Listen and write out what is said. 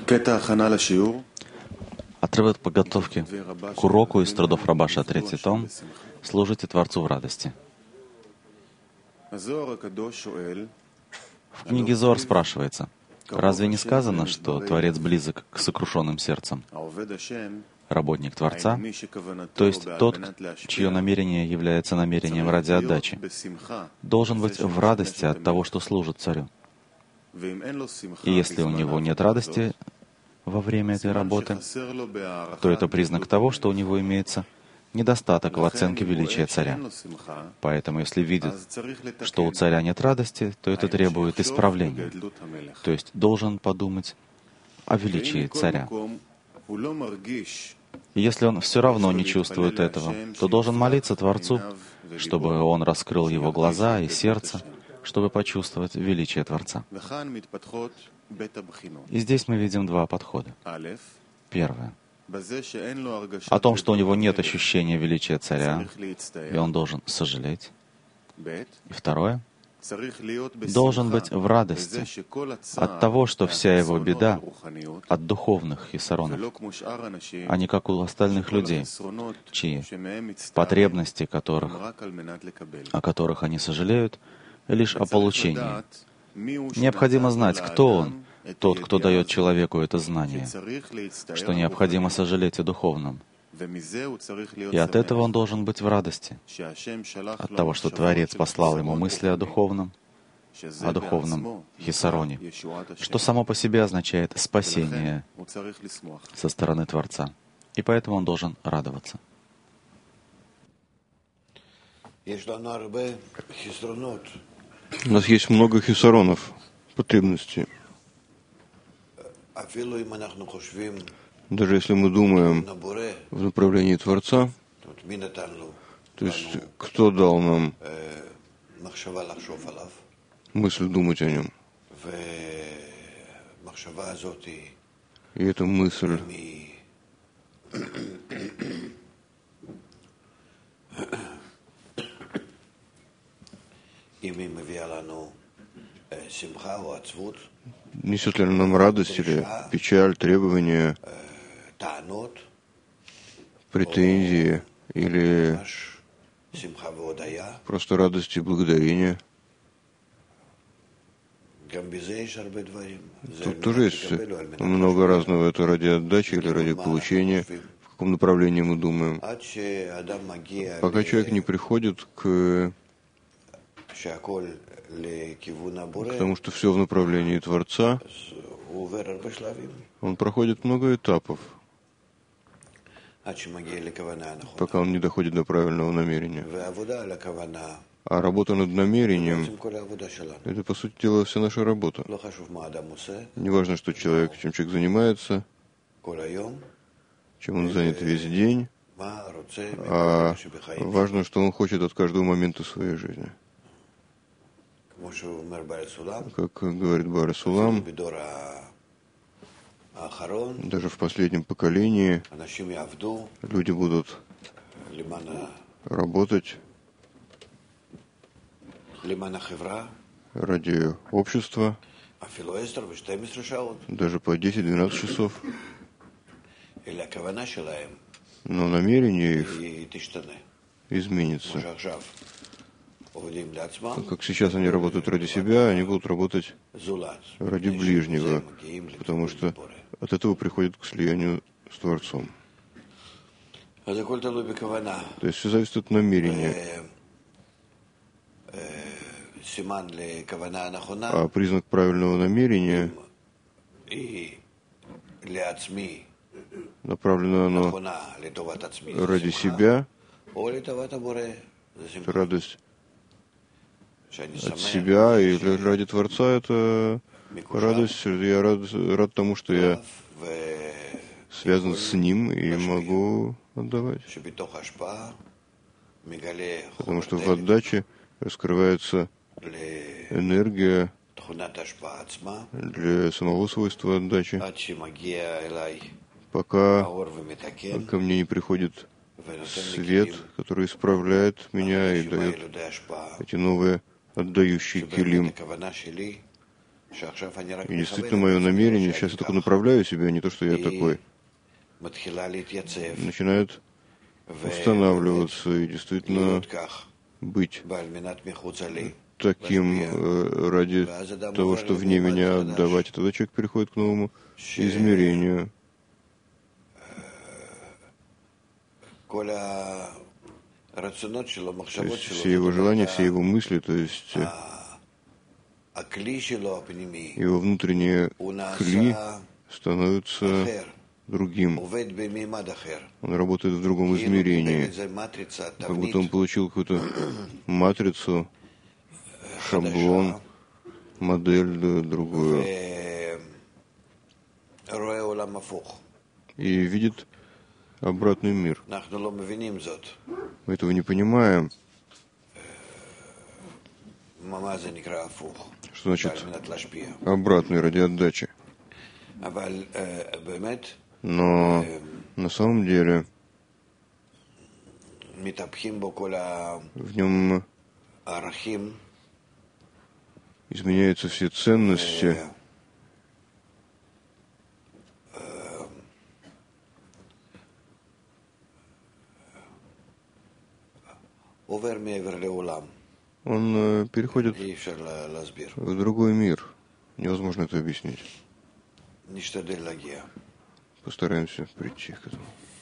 Отрывок подготовки к уроку из трудов Рабаша, 3 том, «Служите Творцу в радости». В книге Зоар спрашивается, разве не сказано, что Творец близок к сокрушенным сердцам? Работник Творца, то есть тот, чье намерение является намерением ради отдачи, должен быть в радости от того, что служит Царю. И если у него нет радости во время этой работы, то это признак того, что у него имеется недостаток в оценке величия Царя. Поэтому, если видит, что у Царя нет радости, то это требует исправления. То есть должен подумать о величии Царя. И если он все равно не чувствует этого, то должен молиться Творцу, чтобы он раскрыл его глаза и сердце, чтобы почувствовать величие Творца. И здесь мы видим два подхода. Первое. О том, что у него нет ощущения величия Царя, и он должен сожалеть. И второе. Должен быть в радости от того, что вся его беда от духовных хисаронов, а не как у остальных людей, чьи потребности о которых они сожалеют, лишь о получении. Необходимо знать, кто он, тот, кто дает человеку это знание, что необходимо сожалеть о духовном. И от этого он должен быть в радости, от того, что Творец послал ему мысли о духовном хисароне, что само по себе означает спасение со стороны Творца. И поэтому он должен радоваться. У нас есть много хисаронов, потребностей. Даже если мы думаем в направлении Творца, то есть кто дал нам мысль думать о нем? И эта мысль несет ли нам радость или печаль, требования, претензии или просто радость и благодарение? Тут тоже есть много разного. Это ради отдачи или ради получения, в каком направлении мы думаем. Пока человек не приходит к тому, что все в направлении Творца, он проходит много этапов, пока он не доходит до правильного намерения. А работа над намерением — это, по сути дела, вся наша работа. Неважно, что чем человек занимается, чем он занят весь день, а важно, что он хочет от каждого момента своей жизни. Как говорит Баар Сулам, даже в последнем поколении люди будут работать ради общества, даже по 10-12 часов. Но намерение их изменится. Как сейчас они работают ради себя, они будут работать ради ближнего, потому что от этого приходят к слиянию с Творцом. То есть все зависит от намерения. А признак правильного намерения, направлено оно ради себя, это радость от себя, и ради Творца это радость. Я рад тому, что я связан с Ним и могу отдавать. Потому что в отдаче раскрывается энергия для самого свойства отдачи, пока ко мне не приходит свет, который исправляет меня и дает эти новые отдающие килим, И действительно мое намерение, сейчас я только направляю себя, не то, что я такой, начинает устанавливаться и действительно быть таким ради того, что вне меня отдавать. И тогда человек переходит к новому измерению. То есть все его желания, все его мысли, то есть его внутренние кли становятся другим. Он работает в другом измерении. Как будто он получил какую-то матрицу, шаблон, модель другую. И видит обратный мир. Мы этого не понимаем. Что значит обратный ради отдачи? Но на самом деле в нем изменяются все ценности, он переходит в другой мир. Невозможно это объяснить. Постараемся прийти к этому.